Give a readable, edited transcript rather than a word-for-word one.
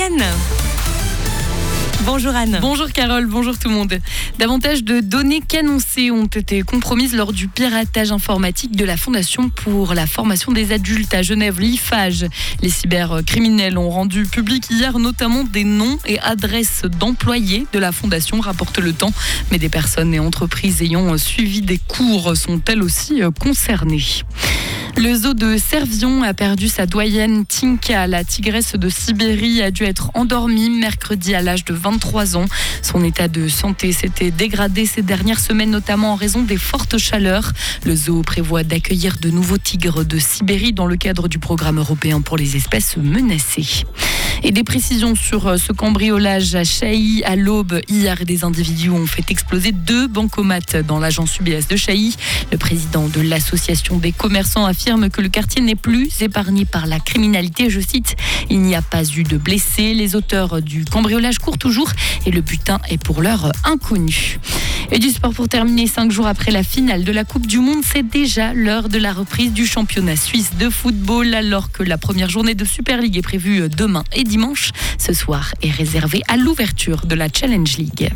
Anne. Bonjour Anne. Bonjour Carole, bonjour tout le monde. Davantage de données qu'annoncées ont été compromises lors du piratage informatique de la Fondation pour la formation des adultes à Genève, l'IFAGE. Les cybercriminels ont rendu public hier notamment des noms et adresses d'employés de la Fondation, rapporte Le Temps. Mais des personnes et entreprises ayant suivi des cours sont elles aussi concernées. Le zoo de Servion a perdu sa doyenne Tinka. La tigresse de Sibérie a dû être endormie mercredi à l'âge de 23 ans. Son état de santé s'était dégradé ces dernières semaines, notamment en raison des fortes chaleurs. Le zoo prévoit d'accueillir de nouveaux tigres de Sibérie dans le cadre du programme européen pour les espèces menacées. Et des précisions sur ce cambriolage à Chailly à l'aube. Hier, des individus ont fait exploser 2 bancomates dans l'agence UBS de Chailly. Le président de l'association des commerçants affirme que le quartier n'est plus épargné par la criminalité. Je cite, « Il n'y a pas eu de blessés. Les auteurs du cambriolage courent toujours et le butin est pour l'heure inconnu. » Et du sport pour terminer, 5 jours après la finale de la Coupe du Monde, c'est déjà l'heure de la reprise du championnat suisse de football, alors que la première journée de Super League est prévue demain et dimanche. Ce soir est réservé à l'ouverture de la Challenge League.